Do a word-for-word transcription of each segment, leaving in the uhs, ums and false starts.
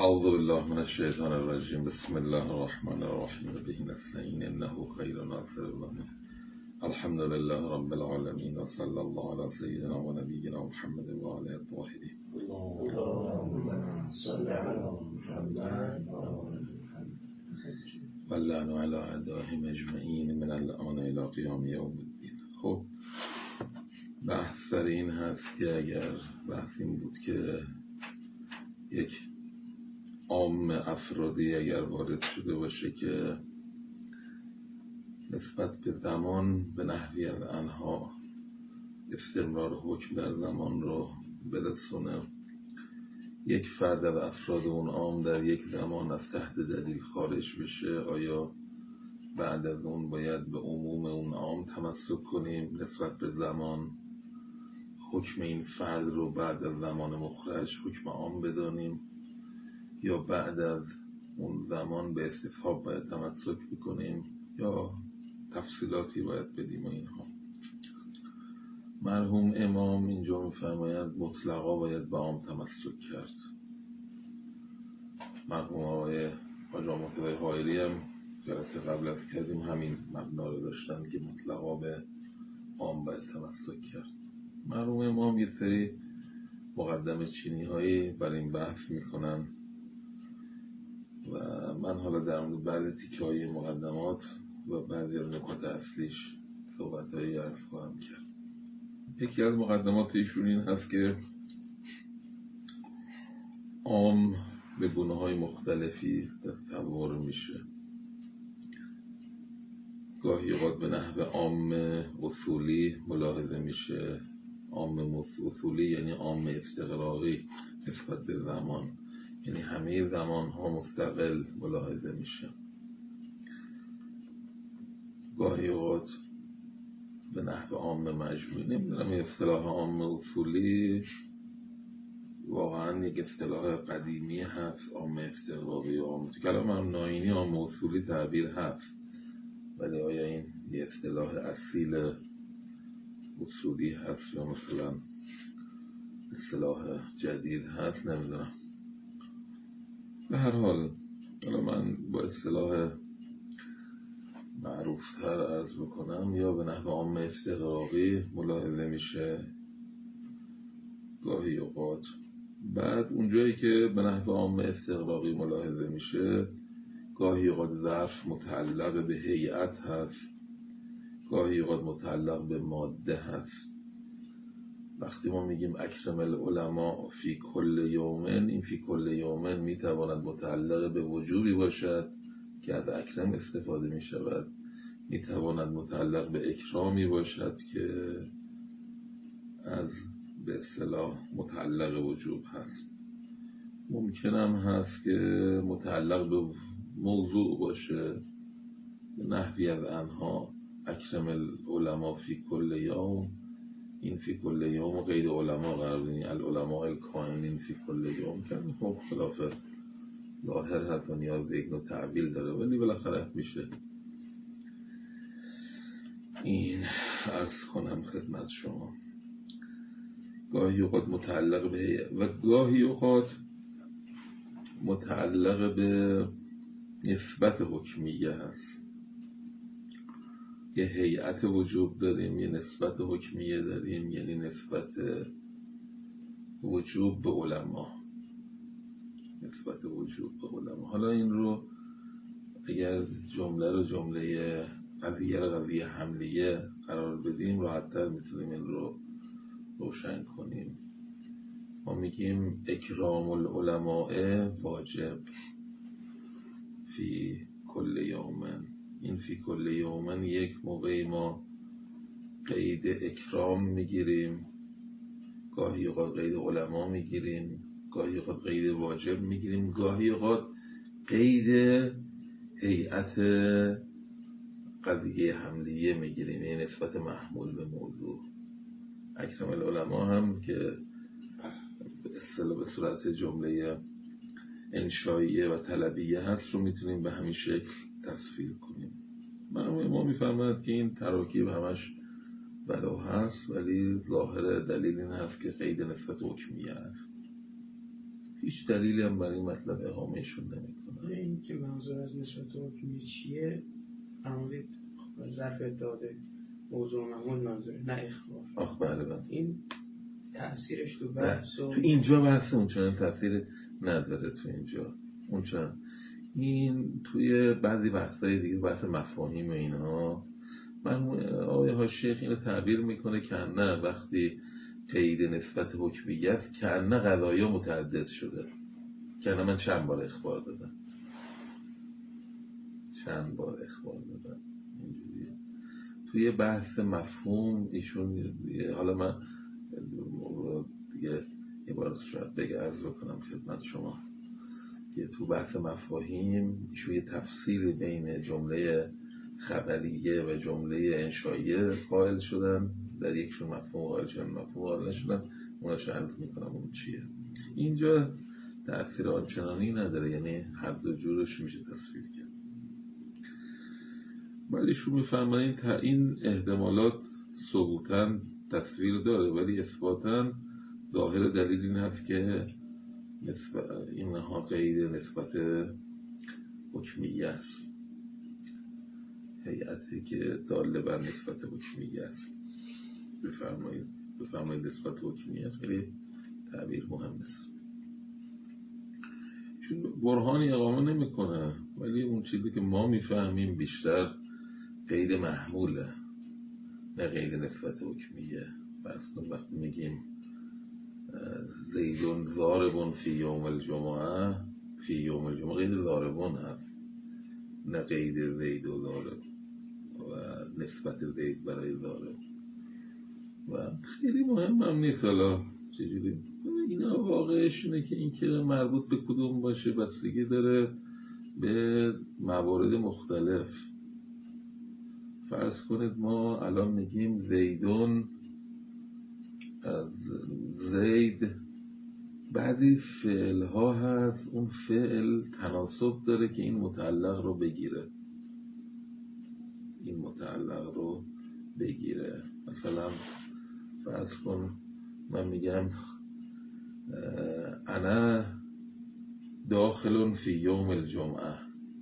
اعوذ بالله من الشیطان الرجیم. بسم الله الرحمن الرحیم. به نستعین انه خیر ناصر الله. الحمد لله رب العالمین و صلی الله علی سیدنا و نبینا محمد و آله الطاهرین. اللهم صل علی محمد و اللعن علی اعدائهم اجمعین من الان الی قیام یوم الدین. خب بحث سر این هست که اگر بحث این بود که یک عام افرادی اگر وارد شده باشه که نسبت به زمان به نحوی از آنها استمرار حکم در زمان رو برسونه، یک فرد از افراد اون عام در یک زمان از تحت دلیل خارج بشه، آیا بعد از اون باید به عموم اون عام تمسک کنیم نسبت به زمان، حکم این فرد رو بعد از زمان مخرج حکم عام بدانیم، یا بعد از اون زمان به استصحاب باید تمسک بکنیم یا تفصیلاتی باید بدیم و اینها. مرحوم امام اینجا می‌فرماید مطلقا باید به عام تمسک کرد. مرحوم آقای حاج مرتضی حائری هم جلسه قبل از کردیم همین مبنا رو داشتن که مطلقا به عام باید تمسک کرد. مرحوم امام یه سری مقدمه چینی هایی بر این بحث میکنن و من حالا در مورد بعضی تیکه های مقدمات و بعضی از نکات اصلیش صحبت هایی عرض خواهم کرد. یکی از مقدمات ایشون این هست که عام به گونه های مختلفی تصور میشه. گاهی اوقات به نحو عام اصولی ملاحظه میشه. عام اصولی یعنی عام استقراقی نسبت به زمان، یعنی همه زمان ها مستقل ملاحظه میشه. گاهی اوقات به نحو عام مجموعی، نمیدونم این اصطلاح عام اصولی واقعا یک اصطلاح قدیمی هست. عام استقراقی و عام تو کلام هم ناینی عام اصولی تعبیر هست، ولی آیا این یه اصطلاح اصیل اصولی هست یا مثلا اصطلاح جدید هست نمیدونم. به هر حال حالا من با اصطلاح معروفتر عرض بکنم، یا به نحو عام استقراقی ملاحظه میشه گاهی اوقات. بعد اونجایی که به نحو عام استقراقی ملاحظه میشه گاهی اوقات ظرف متعلق به هیئت هست، گاهی اوقات متعلق به ماده هست. وقتی ما میگیم اکرم العلماء فی کل یومن، این فی کل یومن میتواند متعلق به وجوبی باشد که از اکرم استفاده میشود، میتواند متعلق به اکرامی باشد که از به اصطلاح متعلق وجوب هست. ممکنم هست که متعلق به موضوع باشه، نحوی از آنها اکرم العلماء فی کل یوم، این فی کل یوم و غیر علماء قرار دینی العلماء الکائنین فی کل یوم که خب خلاف ظاهر هست و نیاز به یک نوع تعبیل داره، ولی بالاخره میشه این عرض کنم خدمت شما. گاهی اوقات متعلق به و گاهی اوقات متعلق به نسبت حکمیه هست. یه هیئت وجوب داریم، یه نسبت حکمیه داریم، یعنی نسبت وجوب به علما، نسبت وجوب به علما. حالا این رو اگر جمله رو جمله قضیه رو قضیه حملیه قرار بدیم راحت‌تر میتونیم این رو روشن کنیم. ما میگیم اکرام العلماء واجب فی کل یومن. این فی کل یومن یک موقعی ما قید اکرام میگیریم، گاهی اوقات قید علما میگیریم، گاهی اوقات قید واجب میگیریم، گاهی اوقات قید هیئت قضیه حملیه میگیریم، یعنی نسبت محمول به موضوع. اکرم العلماء هم که به اصطلاح به صورت جمله انشائیه و طلبیه هست رو میتونیم به همین شکل تصویر کنیم. مرحوم ما میفرماید که این تراکیب همش بلا هست، ولی ظاهر دلیل این هست که قید نسبت حکمیه هست. هیچ دلیلی هم برای این مطلب اقامهشون نمیکنه. این که منظور از نسبت حکمی چیه؟ عمولی ظرف داده موضوع معمول منظوره، نه اخبار. آخ بله بله. این تأثیرش تو بحث و تو اینجا بحث اونچنان تأثیر نداره. تو اینجا اونچنان این توی بعضی بحث‌های دیگه، بحث مفاهیم و اینها، من آقای حاشیه اینو تعبیر میکنه که نه وقتی قید نسبت حکمیت که نه قضایا متعدد شده، که نه من چند بار اخبار دادم چند بار اخبار دادم اینجوریه. توی بحث مفهوم ایشون، حالا من دیگه یه بار شاید بگه عرض بکنم خدمت شما که تو بحث مفاهیم ایشون یه تفصیل بین جمله خبریه و جمله انشائیه قائل شدن، در یکشون مفهوم قائل شدن، مفهوم قائل نشدن. اونش عرض میکنم اون چیه. اینجا تأثیر آنچنانی نداره، یعنی هر دو جورش میشه تصویر کرد. ولی ایشون میفرمایند تا این احتمالات ثبوتاً تصویر داره، ولی اثباتاً ظاهر دلیل این هست که اینها قید نسبت حکمیه است، هیئتی که داله بر نسبت حکمیه است. بفرمایید بفرمایید نسبت حکمیه خیلی تعبیر مهم است، چون برهانی اقامه نمیکنه، ولی اون چیزی که ما میفهمیم بیشتر قید محموله نه قید نسبت حکمیه. فرض کن وقتی میگیم زیدون ضاربون فی یوم الجمعه، فی یوم الجمعه قید ضاربون هست نه قید زید و ضارب و نسبت زید برای ضارب. و خیلی مهم هم نیست حالا چجوری اینا واقعش اینه که این که مربوط به کدوم باشه بستگی داره به موارد مختلف. فرض کنید ما الان میگیم زیدون از زید، بعضی فعل ها هست اون فعل تناسب داره که این متعلق رو بگیره این متعلق رو بگیره مثلا فرض کن من میگم انا داخلون فی یوم الجمعه،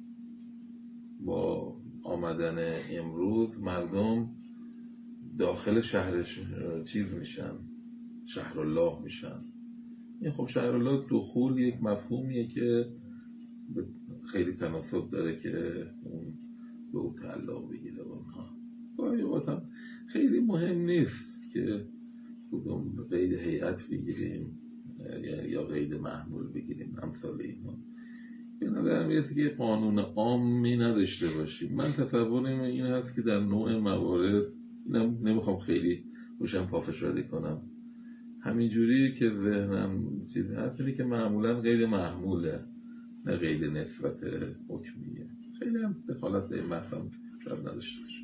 با آمدن امروز مردم داخل شهر چیز میشن، شهر الله میشن. این خب شهر الله دخول یک مفهومیه که خیلی تناسب داره که اون به او تعلق بگیره. اونها گاهی اوقات هم خیلی مهم نیست که کدوم قید هیئت بگیریم یا قید محمول بگیریم، امثال اینا. به نظر میاد که قانون عامی نداشته باشیم. من تصورم این هست که در نوع موارد، نمیخوام خیلی روشن پافشاری کنم، همینجوری که ذهنم چیزی هست اینه که معمولا قید محموله نه قید نسبت حکمیه. خیلی هم دخالت در این مفهوم شاید نداشته باشه.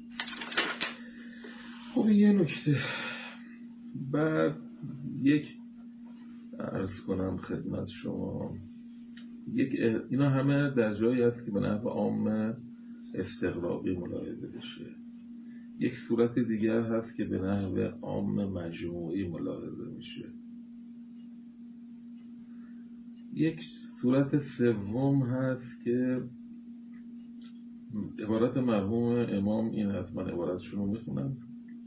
خب این یه نکته. بعد یک عرض کنم خدمت شما، یک اینا همه در جایی هست که به نحو عام استغراقی ملاحظه بشه. یک صورت دیگر هست که به نحو عام مجموعی ملاحظه میشه. یک صورت سوم هست که عبارت مرحوم امام این هست، من عبارتشون رو میخونم: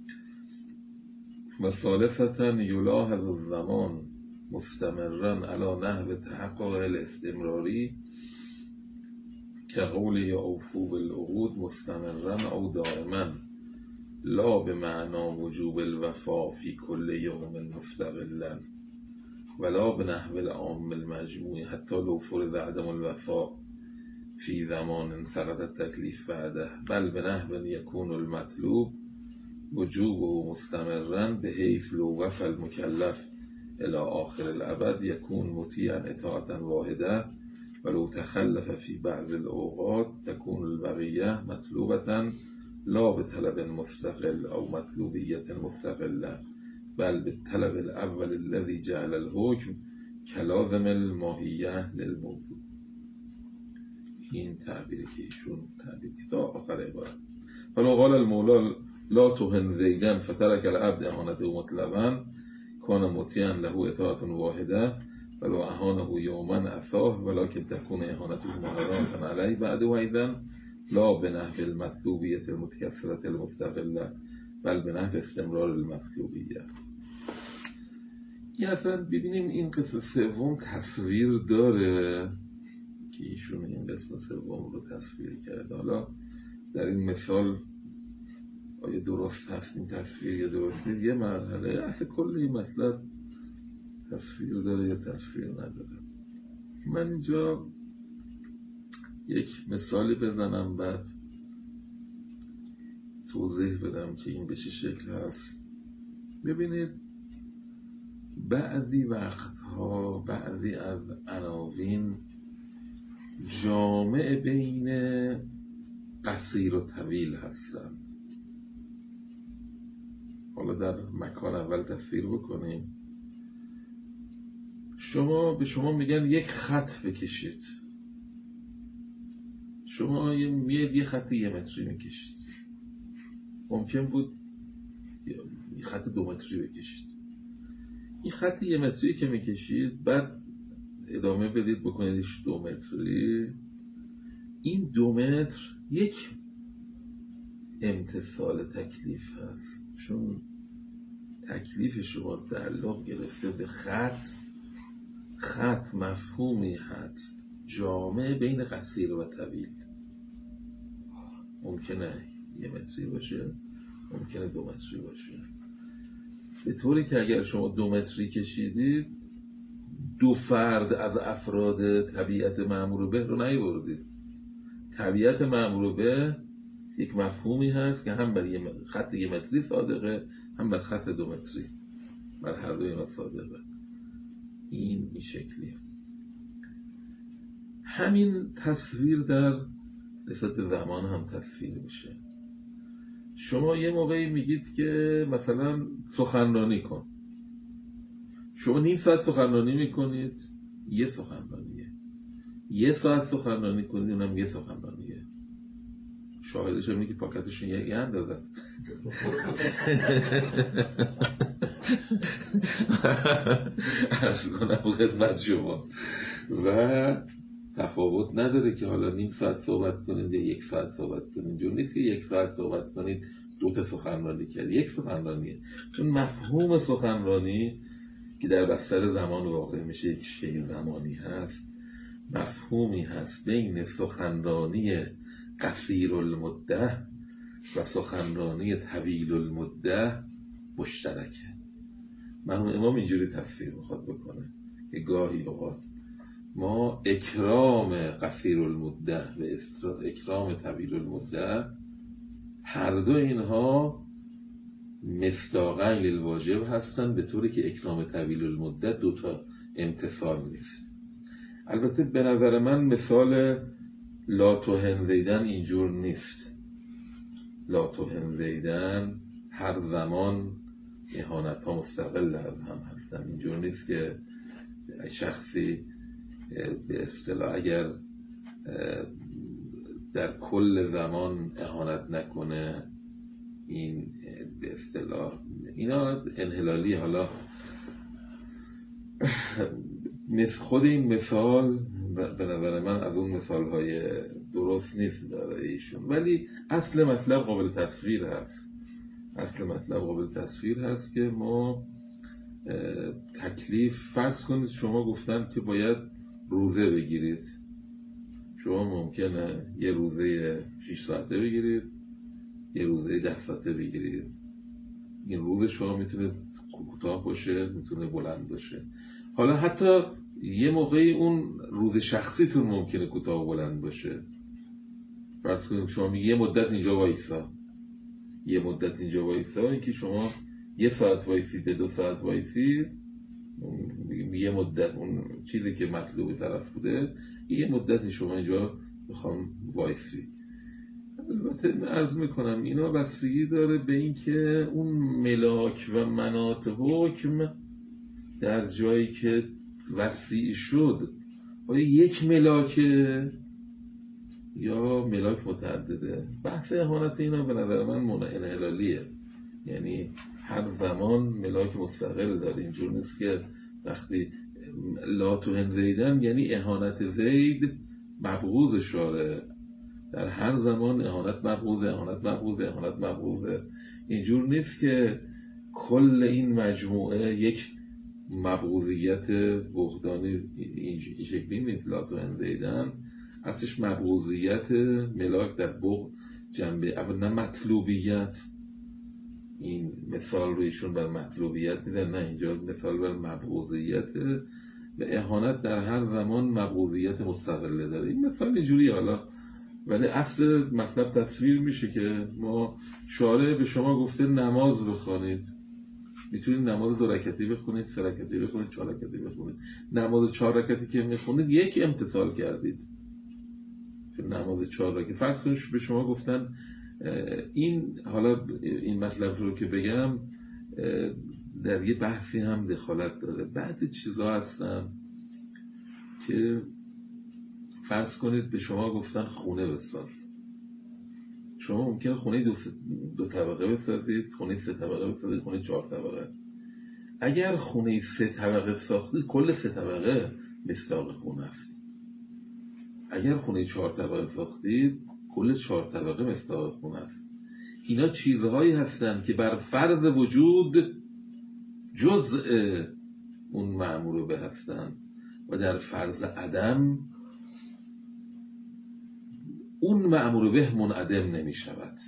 و ثالثتاً یلاحظ الزمان مستمرا علی نحو تحقق الاستمراری که قول یا اوفو بالعقود مستمرا او دائما لا به معنا وجوب الوفا فی کل یوم مستقلا ولا به نحو العام المجموعی حتی لو فرض عدم الوفا فی زمان سقط التکلیف بعده، بل به نحو یکون المطلوب وجوبه مستمرا به حیث لو وفى المکلف الى آخر الابد یکون مطیعا اطاعتا واحده ولو تخلف فی بعض الاوقات تكون البقیه مطلوبتا لا به طلب مستقل او مطلوبیت مستقله بل به طلب الاول الذي جعل الحکم کلازم الماهیه للموضوع. این تعبیری که ایشون تعبیر تا آخر عبارت. فلو قال المولا لا تهن زیدن فترک العبد اهانته مطلقا کان مطیعا له اطاعت واحده ولو اهانه یوما عصاه ولکن تكون اهانته محرمة علیه بعد و ایضا لا به نحو المطلوبیت المتکثرة المستقله بل به نحو استمرار المطلوبیه. این اصلا ببینیم این قسم سوم تصویر داره که ایشون این قسم سوم رو تصویر کرد. حالا در این مثال آیا درست هست این تصویر یا درست نیست، یه مرحله اصلا کل این مطلب تصویر داره یا تصویر نداره. من اینجا یک مثالی بزنم بعد توضیح بدم که این به چه شکل هست. ببینید بعضی وقتها بعضی از عناوین جامع بین قصیر و طویل هستن. حالا در مکان اول تصویر بکنیم. شما به شما میگن یک خط بکشید، شما یه یه خط یه متری میکشید، ممکن بود یه خط دو متری بکشید. این خط یه متری که میکشید بعد ادامه بدید بکنیدش دو متری، این دو متر یک امتثال تکلیف هست، چون تکلیف شما تعلق گرفته به خط. خط مفهومی هست جامع بین قصیر و طویل. ممکنه یه متری باشه، ممکنه دو متری باشه، به طوری که اگر شما دو متری کشیدید دو فرد از افراد طبیعت مأمور به رو نیاوردید. طبیعت مأمور به یک مفهومی هست که هم بر خط یه متری صادقه، هم بر خط دو متری، بر هر دو اینا صادقه. این این شکلیه. همین تصویر در نسبت به زمان هم تصویر میشه. شما یه موقعی میگید که مثلا سخنرانی کن، شما نیم ساعت سخنرانی میکنید، یه سخنرانیه. یه ساعت سخنرانی کنید، اونم یه سخنرانیه. شاهدش هم اینه که پاکتشون یه اندازه عرض کنم خدمت شما. و تفاوت نداره که حالا نیم ساعت صحبت کنید یا یک ساعت صحبت کنید. جور نیست که یک ساعت صحبت کنید دو تا سخنرانی کرد، یک سخنرانیه. چون مفهوم سخنرانی که در بستر زمان واقع میشه یک شیء زمانی هست، مفهومی هست بین سخنرانی قصیر المده و سخنرانی طویل المده مشترکه. مرحوم امام اینجوری تفسیر میخواد بکنه که گاهی اوقات ما اکرام قصیر المده و اکرام طویل المده هر دو اینها مصداقاً للواجب هستن، به طوری که اکرام طویل المده دوتا امتثال نیست. البته به نظر من مثال لا تهن زیدن اینجور نیست. لا تهن زیدن هر زمان اهانت ها مستقل از هم هستن. اینجور نیست که شخصی به اصطلاح اگر در کل زمان اهانت نکنه این به اصطلاح اینا انحلالی. حالا خود این مثال به نظر من از اون مثال های درست نیست برای ایشون، ولی اصل مطلب قابل تصویر هست. اصل مطلب قابل تصویر هست که ما تکلیف، فرض کنید شما گفتن که باید روزه بگیرید، شما ممکنه یه روزه شش ساعته بگیرید، یه روزه ده ساعته بگیرید. این روز شما میتونه کوتاه باشه، میتونه بلند باشه. حالا حتی یه موقعی اون روز شخصیتون ممکنه کوتاه و بلند باشه. فرض کنید شما یه مدت اینجا وایسا، یه مدت اینجا وایسا، این که شما یه ساعت وایسید، دو ساعت وایسید، یه مدت اون چیزی که مطلوب طرف بوده، یه مدت شما اینجا بخوام وایسی. البته عرض میکنم اینا بستگی داره به این که اون ملاک و مناط حکم در جایی که وسیع شد آیا یک ملاکه یا ملاک متعدده. بحث اهانت اینا به نظر من انحلالیه، یعنی هر زمان ملاک مستقل داره. اینجور نیست که وقتی لا تهن زیدن یعنی اهانت زید مبغوض شاره، در هر زمان اهانت مبغوضه، اهانت مبغوضه، اهانت مبغوضه. اینجور نیست که کل این مجموعه یک مبغوضیت وحدانی این شکلی نیست. لا تهن زیدن اصلش مبغوضیت ملاک در بغض جنبه اول، نه مطلوبیت. این مثال رو ایشون بر مطلوبیت میدن، نه اینجا مثال بر مبغوضیت. و اهانت در هر زمان مبغوضیت مستقله داره. این مثال اینجوری حالا، ولی اصل مطلب تصویر میشه که ما شارع به شما گفته نماز بخوانید، میتونید نماز دو رکعتی بخونید، سه رکعتی بخونید، چهار رکعتی بخونید. نماز چهار رکعتی که میخونید یک امتثال کردید، چون نماز چهار رکعتی فرض کنید به شما گفتن این، حالا این مطلب رو که بگم در یه بحثی هم دخالت داره. بعضی چیزا هستن که فرض کنید به شما گفتن خونه بساز، شما ممکنه خونه دو, دو طبقه بسازید، خونه سه طبقه بسازید، خونه چهار طبقه. اگر خونه سه طبقه ساختید کل سه طبقه مصداق خونه است. اگر خونه چهار طبقه ساختید کل چهار طبقه مصداق خونه است. اینا چیزهایی هستن که بر فرض وجود جزء اون مأمور به هستن و در فرض عدم اون مأمور به منعدم نمی شود.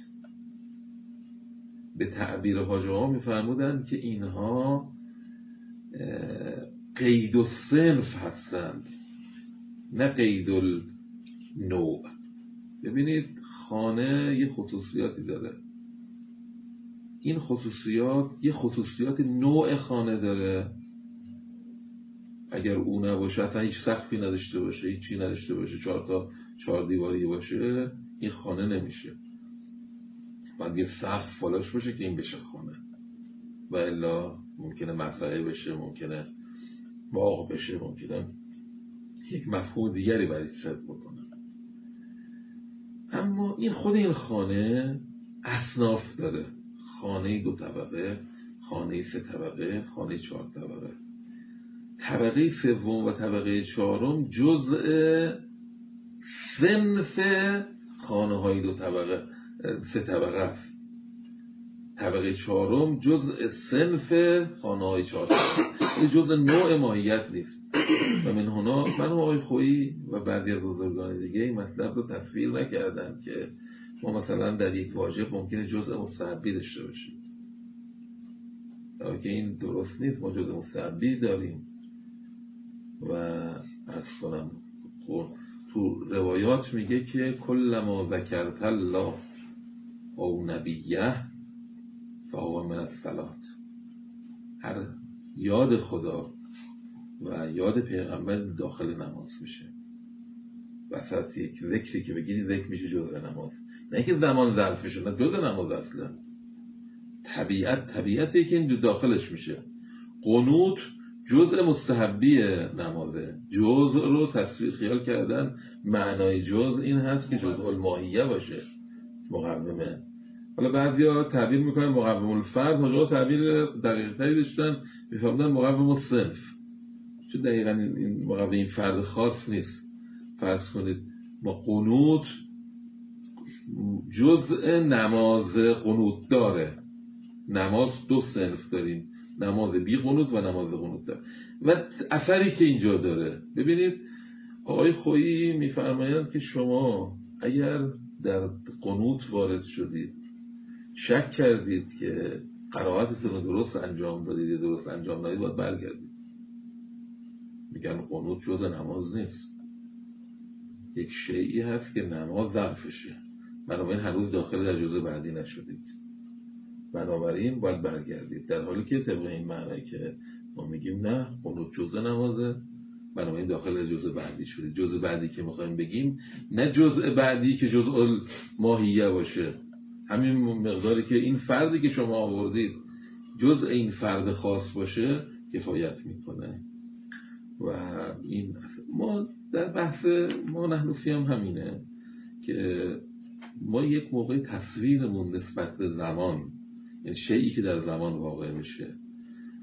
به تعبیر حاج آقا می فرمودن که اینها قید الصنف هستند نه قید النوع. ببینید خانه یه خصوصیاتی داره، این خصوصیات یه خصوصیات نوع خانه داره. اگر او نباشه، اصلا هیچ سقفی نداشته باشه، هیچ چی نداشته باشه، چهار تا چهار دیواری باشه، این خانه نمیشه. باید یه سقف فالاش باشه که این بشه خانه، و الا ممکنه مزرعه بشه، ممکنه باغ بشه، ممکنه یک مفهوم دیگری برای صدق بکنه. اما این خود این خانه اصناف داره، خانه دو طبقه، خانه سه طبقه، خانه چهار طبقه. طبقه سوم و طبقه چهارم جزء صنف خانه های دو طبقه سه طبقه است. طبقه چهارم جزء صنف خانه های چهار طبقه، جزء نوع ماهیت نیست. و من هنا من و آقای خویی و بعضی از بزرگان دیگه این مطلب رو تصویر نکردن که ما مثلا در یک واجب ممکنه جزء مستحبی داشته باشیم، که این درست نیست. ما جزء مستحبی داریم و عرض کنم تو روایات میگه که کل ما ذکرت الله او نبیه فهو من الصلاة. هر یاد خدا و یاد پیغمبر داخل نماز میشه. وسط یک ذکری که بگیری ذکر میشه جزء نماز، نه اینکه زمان ظرفشه، نه جزء نماز اصلا. طبیعت طبیعتی که این داخلش میشه. قنوت جزء مستحبی نمازه. جزء رو تصویر خیال کردن، معنای جزء این هست که جزء الماهیه باشه، مقومه. حالا بعضیا تعبیر میکنن مقوم الفرد، حاجا تعبیر دقیق تری داشتن، میفهمدن مقوم الصنف، چون دقیقا این مقوم این فرد خاص نیست. فرض کنید ما قنوت جزء نماز قنوت داره. نماز دو صنف داریم، نماز بی قنوت و نماز قنوت داره. و اثری که اینجا داره، ببینید آقای خویی میفرمایند که شما اگر در قنوت وارد شدید، شک کردید که قرائتتون رو درست انجام دادید یا درست انجام ندادید، باید برگردید. میگن قنوت جزء نماز نیست، یک شیئی هست که نماز ظرفشه، بنابراین هنوز داخل در جزء بعدی نشدید، بنابراین باید برگردید. در حالی که طبق این معنی که ما میگیم نه قنوت جزء نمازه، بنابراین داخل در جزء بعدی شدید. جزء بعدی که میخوایم بگیم نه جزء بعدی که جزء ماهیه باشه، همین مقداری که این فردی که شما آوردید جزء این فرد خاص باشه کفایت میکنه. و این ما در بحث ما نحنفی هم همینه که ما یک موقع تصویرمون نسبت به زمان، یعنی شیئی که در زمان واقع میشه،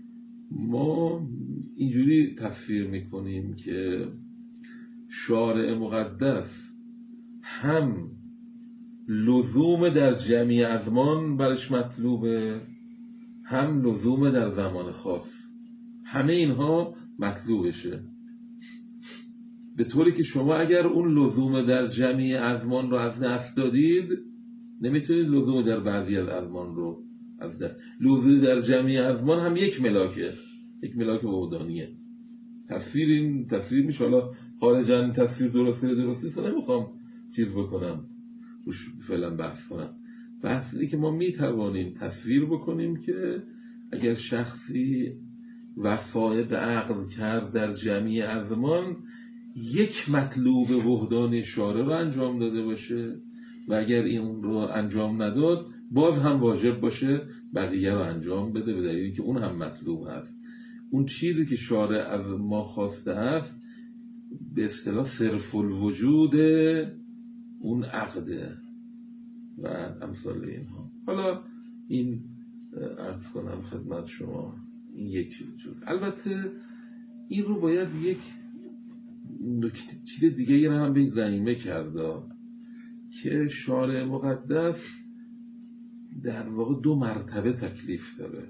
ما اینجوری تصویر میکنیم که شارع مقدس هم لزوم در جمعی ازمان برش مطلوبه، هم لزوم در زمان خاص، همه اینها مطلوبشه، به طوری که شما اگر اون لزوم در جمعی ازمان رو از دست دادید نمیتونید لزوم در بعضی از ازمان رو از دست. لزوم در جمعی ازمان هم یک ملاکه، یک ملاک وحدانیه. تصویر این تصویر میشه، حالا خارجاً این تصویر درسته درسته اصلا نمیخوام چیز بکنم روش فعلا بحث کنم. بحث اینه که ما میتوانیم تصویر بکنیم که اگر شخصی وفای به عقل کرد در جمعی ازمان یک مطلوب وحدانی شارع رو انجام داده باشه و اگر این رو انجام نداد باز هم واجب باشه بقیه رو انجام بده، به دلیلی که اون هم مطلوب هست. اون چیزی که شارع از ما خواسته است به اصطلاح صرف الوجود اون عقده و امثال اینها. حالا این عرض کنم خدمت شما این یک وجود. البته این رو باید یک نکته چیز دیگه رو هم به ضمیمه کرده که شارع مقدس در واقع دو مرتبه تکلیف داره.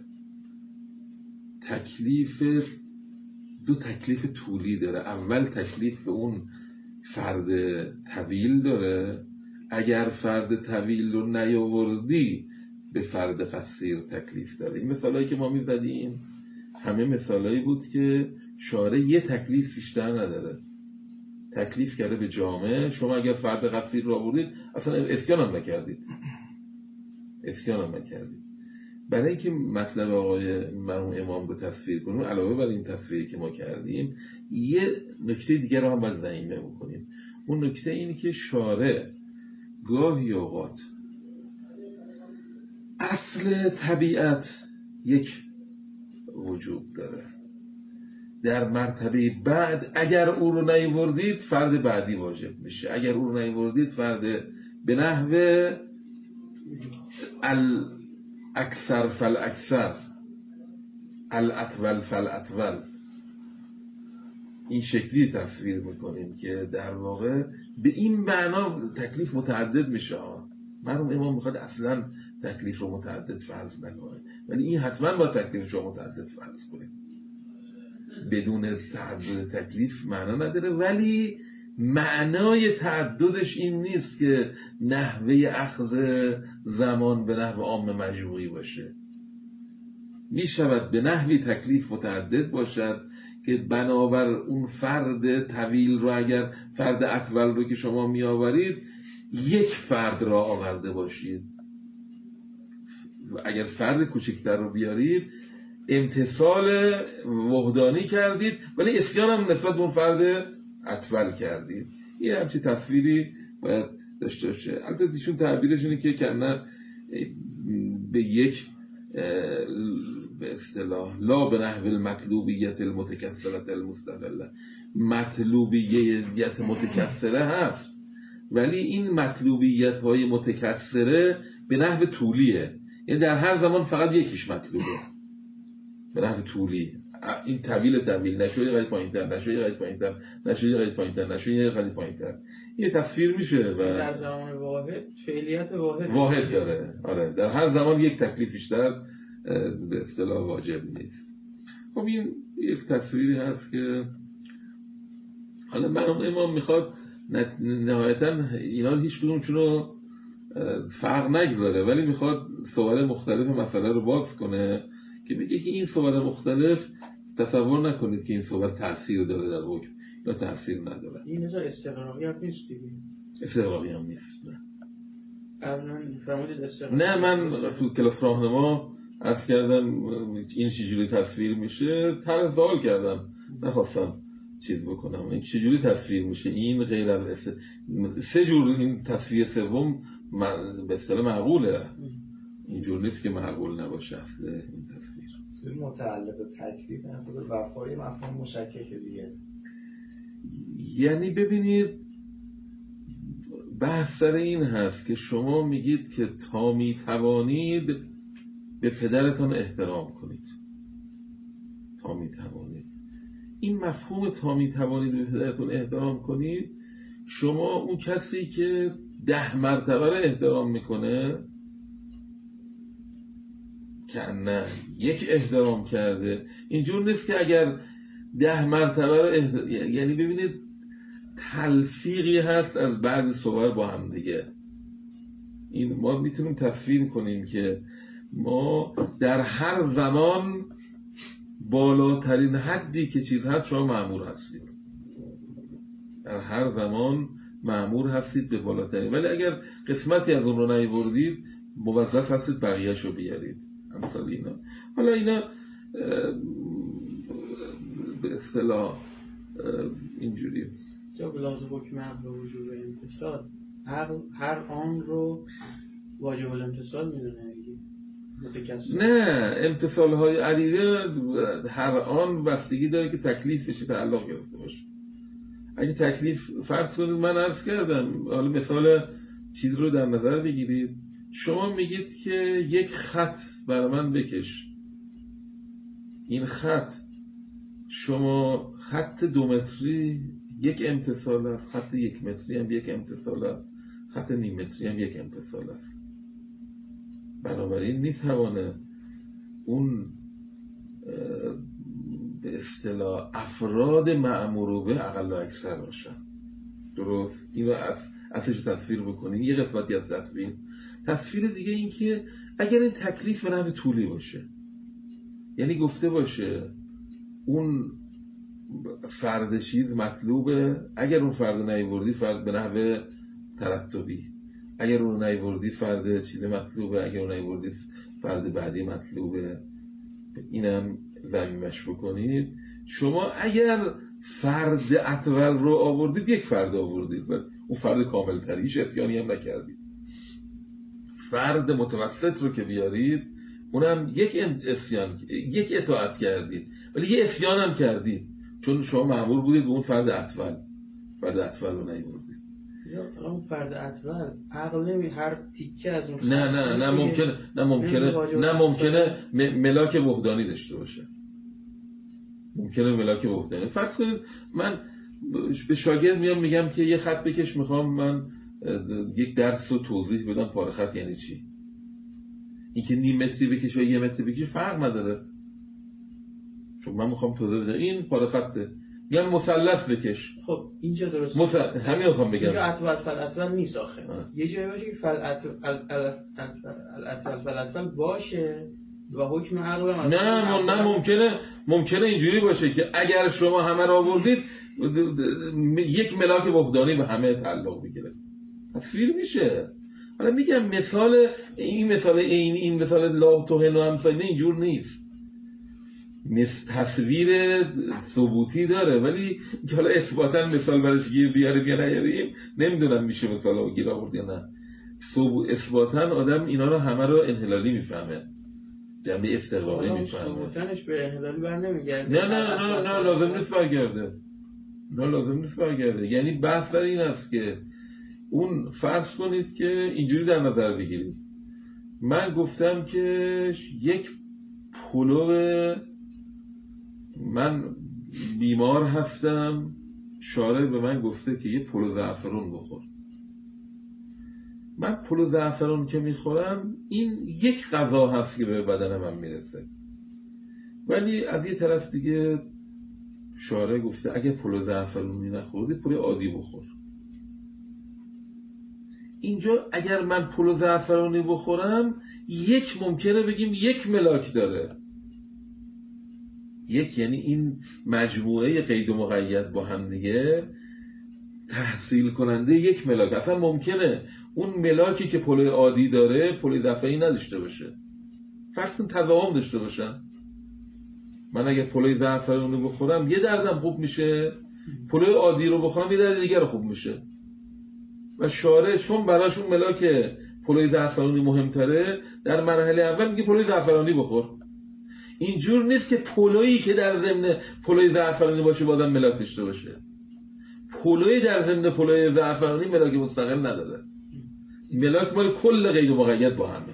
تکلیف دو تکلیف طولی داره. اول تکلیف به اون فرد طویل داره، اگر فرد طویل رو نیاوردی به فرد قصیر تکلیف داره. این مثالایی که ما میزدیم همه مثالایی بود که شارع یه تکلیف بیشتر نداره، تکلیف کرده به جامعه. شما اگر فرد قصیر رو آوردید اصلا اسیان هم نکردید، اسیان هم نکردید. برای اینکه مطلب آقای مرحوم امام رو تصویر کنیم علاوه بر این تصویری که ما کردیم یه نکته دیگر رو هم باید ضمیمه بکنیم. اون نکته اینه که شارع گاهی اوقات اصل طبیعت یک وجود داره، در مرتبه بعد اگر او رو نیاوردید فرد بعدی واجب میشه، اگر او رو نیاوردید فرد به نحوه الاکثر فالاکثر الاطول فالاطول این شکلی تصویر میکنیم که در واقع به این معنا تکلیف متعدد میشه. مرحوم امام میخواد اصلا تکلیف رو متعدد فرض نکنه، ولی این حتما با تکلیف رو متعدد فرض کنه. بدون تعدد تکلیف معنا نداره، ولی معنای تعددش این نیست که نحوه اخذ زمان به نحو عام مجموعی باشه. می شود به نحوی تکلیف متعدد باشد که بنابر اون فرد طویل رو اگر فرد اطول رو که شما می آورید یک فرد را آورده باشید، اگر فرد کوچکتر رو بیارید امتصال وحدانی کردید ولی اسیان هم نسبت به اون فرد اطول کردید. یه همچی تصویری باید داشته باشه. البته ایشون تعبیرش اینه که کنه به یک به اصطلاح لا به نحو المطلوبیت المتکثرت المستقله، مطلوبیت متکثره هست ولی این مطلوبیت های متکثره به نحو طولیه، یعنی در هر زمان فقط یکیش مطلوبه به نحو طولی. این طویل طویل نشوی قدی پایین تر، نشوی قدی پایین تر، نشوی قدی پایین تر، نشوی قدی پایین تر، یه تصویر میشه و در زمان واحد فعلیت واحد واحد داره. آره در هر زمان یک تکلیف بیشتر به اصطلاح واجب نیست. خب این یک تصویری هست که حالا مرحوم امام میخواد نهایتا اینا هیچ کدومشون رو فرق نگذاره ولی میخواد صور مختلف مسئله رو باز کنه که بگه که این صور مختلف تصور نکنید که این صور تأثیر داره در حکم یا تأثیر نداره. این نظر استقراقی هم نیست دیگه. استقراقی هم نیست. نه قبلا فرمودید استقراقی. نه من تو کلاس راهنما عرض کردم این چجوری تصویر میشه، طرح سوال کردم نخواستم چیز بکنم این چجوری تصویر میشه. این غیر از است... سه جور این تصویر سوم به اصطلاح معقوله، اینجور نیست که معقول نباشه اصل این تصویر. متعلق به تکلیف نه خود وفای مفهوم مشکک دیگه. یعنی ببینید بحث سر این هست که شما میگید که تا میتوانید به پدرتان احترام کنید. تا میتوانید. این مفهوم تا میتوانید به پدرتون احترام کنید، شما اون کسی که ده مرتبه رو احترام میکنه که نه یک احترام کرده. اینجور نیست که اگر ده مرتبه رو احترام، یعنی ببینید تلفیقی هست از بعضی صور با هم دیگه. این ما میتونیم تصویر کنیم که ما در هر زمان بالاترین حدی که چیز هست شما مأمور هستید، در هر زمان مأمور هستید به بالاترین، ولی اگر قسمتی از اون رو نیاوردید موظف هستید بقیه‌اش رو بیارید. امثال اینا. حالا اینا به اصطلاح اینجوری جا بلاز حکم عقل و وجوب امتصال، هر هر آن رو واجب الامتصال میدونه متکسر. نه، امتصال های علیه هر آن بستگی داره که تکلیف بشه تعلق گرفته باشه. اگه تکلیف فرض کنید من عرض کردم، حالا مثال چیز رو در نظر بگیرید، شما میگید که یک خط برای من بکش، این خط شما خط دو متری یک امتصال است، خط یک متری هم یک امتصال است، خط نیم متری هم یک امتصال است. بنابراین میتوانه اون به اصطلاح افراد مأمور به اقل و اکثر باشن. درست؟ اینو اصلش تصویر بکنیم. یه قسمتی از تصویر. تصویر دیگه این که اگر این تکلیف به نحو طولی باشه، یعنی گفته باشه اون فرد چیز مطلوبه، اگر اون فرد نیاوردی فرد به نحو ترتبی، اگر اون نیاوردی فرد چیز مطلوبه، اگر اون نیاوردی فرد بعدی مطلوبه، اینم ضمیمش بکنید. شما اگر فرد اطول رو آوردید یک فرد آوردید و اون فرد کامل تر، هیچ اتیانی هم نکردید. فرد متوسط رو که بیارید اونم یک اتیان، یک اطاعت کردید، ولی یه اتیان هم کردید چون شما مأمور بودید به اون فرد اطول، فرد اطول رو نیاوردید. یا اون فرد اطول عقل نمی هر تیکه از اون نه نه نه ممکنه نه ممکنه نه ممکنه ملاک وحدانی داشته باشه. ممکنه ملاک وحدانی. فرض کنید من به شاگرد میام میگم که یه خط بکش، میخوام من یک درس رو توضیح بدم پاره خط یعنی چی. این که نیم متری بکش و یه متری بکش فرق نداره، چون من میخوام توضیح بدم این پاره خطه. میگم مثلث بکش. خب اینجا درست مثل... همین میخوام بگم اینجا اطول فل اطول نیست آخه. یه جایی باشه که فل اطول اطول فل اطول باشه و حکم عقل هم نه نه ممکنه ممکنه اینجوری باشه که اگر شما همه را آوردید یک ملاک وحدانی به همه تعلق بگیره. تصویر میشه. حالا میگم مثال این مثال این این مثال لا توهن و امثال اینجور نیست. مثل تصویر ثبوتی داره، ولی که حالا اثباتا مثال برش گیر بیاریم یا نیاریم نمیدونم میشه مثال رو گیر آورد یا نه. ثبوت اثباتا آدم اینا رو همه رو انحلالی میفهمه، جنبه استقراقی میفهمه. ثبوتنش به انحلالی بر نمیگرده. نه نه نه نه لازم نیست برگرده. نه لازم نیست برگرده. یعنی بحث در این است که اون فرض کنید که اینجوری در نظر بگیرید، من گفتم که یک پلو، من بیمار هستم، شارع به من گفته که یه پلو زعفرون بخور. من پلو زعفرون که میخورم این یک غذا هست که به بدن من میرسه، ولی از یه طرف دیگه شارع گفته اگه پلو زعفرونی نخوردی پلو عادی بخور. اینجا اگر من پلو زعفرونی بخورم یک ممکنه بگیم یک ملاک داره، یک یعنی این مجموعه قید و مقید با هم دیگه تحصیل کننده یک ملاک. اصلا ممکنه اون ملاکی که پلو عادی داره پلو دفعی نداشته باشه، فرض کن تضاهم داشته باشن. من اگه پلو زعفرونی بخورم یه دردم خوب میشه، پلو عادی رو بخورم یه درد دیگر خوب میشه. و شارع چون براشون ملاک پلو زعفرانی مهمتره در مرحله اول میگه پلو زعفرانی بخور. اینجور نیست که پلویی که در ضمن پلو زعفرانی باشه بازم ملاک داشته باشه. پلوی در ضمن پلو زعفرانی ملاک مستقل نداره، ملاک مال کل قید و مقید با همه.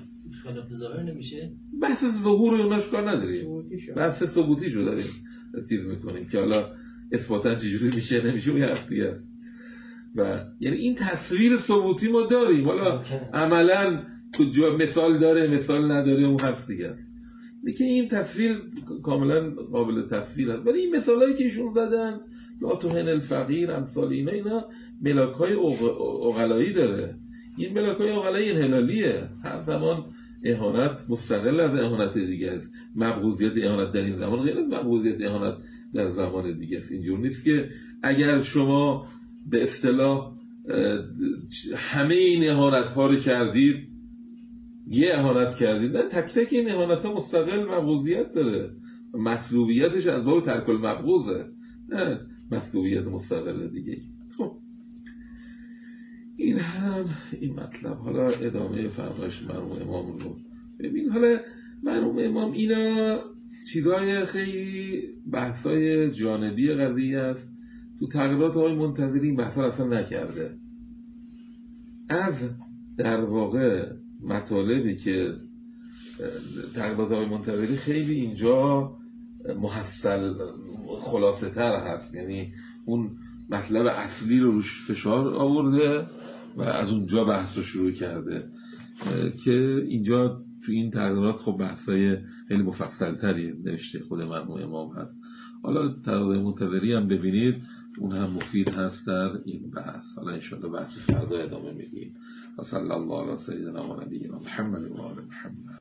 خلاف ظاهر نمیشه؟ بحث ظهور و اوناش کار نداریم، ثبوتیشو. بحث ثبوتیشو داریم چیز میکنیم که حالا اثباتا چجوری میشه نمیشه اون هفت دیگه است. و یعنی این تصویر ثبوتی ما داریم، حالا عملا کجا مثال داره مثال نداره اون هفت دیگه است. دیگه این تصویر کاملا قابل تفسیر است. ولی این مثالایی که ایشون زدن لا توهن الفقیر امثال اینا اینا ملاک‌های عقلایی داره. این ملاک‌های عقلایی انحلالیه، هر زمان اهانت مستقل از اهانت دیگه است. مبغوضیت اهانت در این زمان غیر از مبغوضیت اهانت در زمان دیگه است. اینجور نیست که اگر شما به اصطلاح همه این اهانت ها رو کردید یه اهانت کردید، نه، تک تک این اهانت ها مستقل مبغوضیت داره، مطلوبیتش از باب ترک المبغوضه، نه مطلوبیت مستقل دیگه. خب این هم این مطلب. حالا ادامه فرمایش مرحوم امام رو ببین. حالا مرحوم امام اینا چیزای خیلی بحثای جانبی قضیه است، تو تغییرات های منتظری این بحثا اصلا نکرده. از در واقع مطالبی که تغییرات های منتظری خیلی اینجا محصل خلاصه تر هست، یعنی اون مطلب اصلی رو روش فشار آورده و از اونجا بحث رو شروع کرده که اینجا تو این تغییرات خب بحثای خیلی مفصل تری نوشته خود مرحوم امام هست. حالا تغییرات منتظری هم ببینید اون هم مفید هست در این بحث. حالا انشاءالله بحث فردا ادامه میدیم. و صلی الله علی سیدنا و نبینا محمد و آل محمد.